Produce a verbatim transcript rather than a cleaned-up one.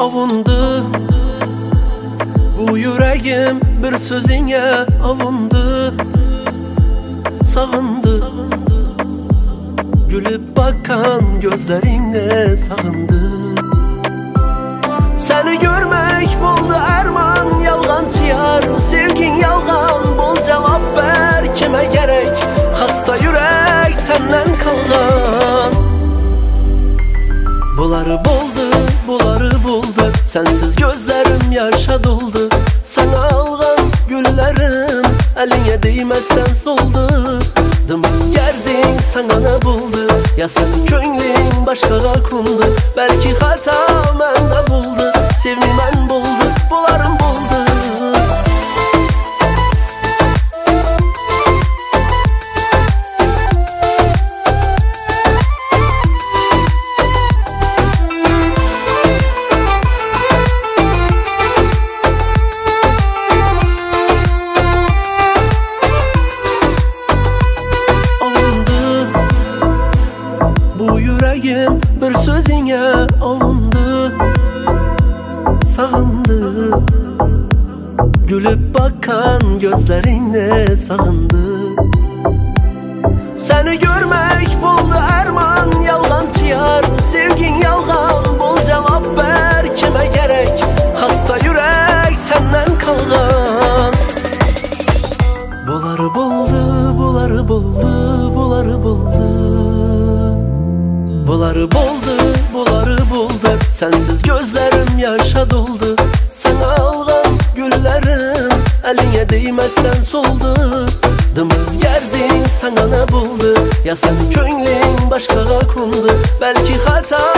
avundu. Bu yüreğim bir sözüne avundu. Sağındı, gülüp bakan gözlerine sağındı. Seni görmek buldu erman, yalgancı yar. Sevgin yalgan, bol cevap ver. Kime gerek hasta yürek senden kalgan. Buları buldu, buları buldu. Sensiz gözlerim yaşa doldu. Sana algan güllerim eline değmezsen soldu. Dımız gerdin sana ne buldu? Ya senin könlün başkaga kundu. Belki hata mende buldu. Sevmen buldu, bularım buldu. Bu yüreğim bir sözüne avundu. Sağındı, gülüp bakan gözlerine sağındı. Seni görmek buldu erman, yalgancı yar. Sevgin yalgan, bol cevap ver. Kime gerek hasta yürek senden kalgan. Buları buldu, buları buldu, buları buldu. Buları buldu, buları buldu. Sensiz gözlerim yaşa doldu. Sana algan güllerim eline değmezsen soldu. Dımız gerdin sana ne buldu? Ya senin könlün başkaga kundu. Belki hata